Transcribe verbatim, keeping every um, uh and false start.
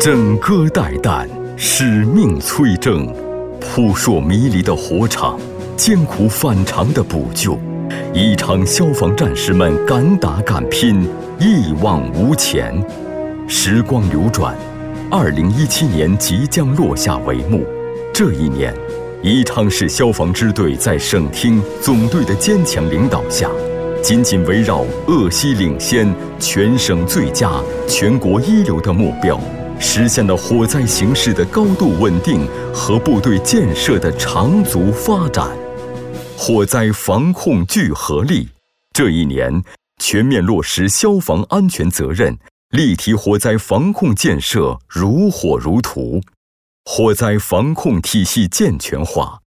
枕戈待旦，使命催征，扑朔迷离的火场，艰苦反常的补救，一场消防战士们敢打敢拼，一往无前。时光流转，二零一七年即将落下帷幕。这一年，宜昌市消防支队在省厅总队的坚强领导下，紧紧围绕鄂西领先、全省最佳、全国一流的目标，实现了火灾形势的高度稳定和部队建设的长足发展。火灾防控聚合力，这一年全面落实消防安全责任，立体火灾防控建设如火如荼，火灾防控体系健全化，